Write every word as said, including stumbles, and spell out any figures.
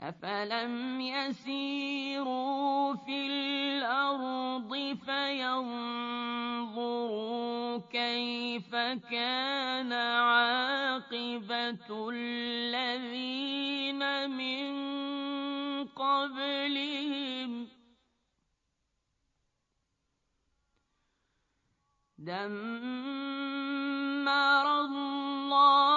أفلم يسيروا في الأرض فينظروا كيف كان عاقبة الذين من قبلهم دمر الله